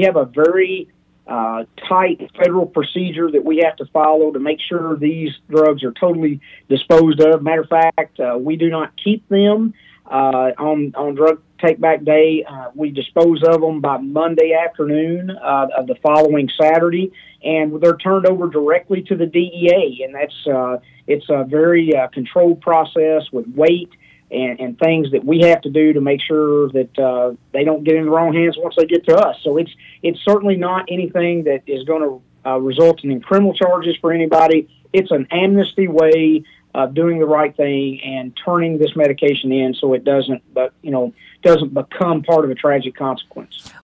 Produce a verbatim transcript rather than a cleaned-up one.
we have a very uh, tight federal procedure that we have to follow to make sure these drugs are totally disposed of. Matter of fact, uh, we do not keep them uh, on on drug take-back day. Uh, we dispose of them by Monday afternoon uh, of the following Saturday, and they're turned over directly to the D E A, and that's uh, it's a very uh, controlled process with weight and, and things that we have to do to make sure that uh, they don't get in the wrong hands once they get to us. So it's it's certainly not anything that is going to uh, result in criminal charges for anybody. It's an amnesty way of doing the right thing and turning this medication in so it doesn't, but you know, doesn't become part of a tragic consequence.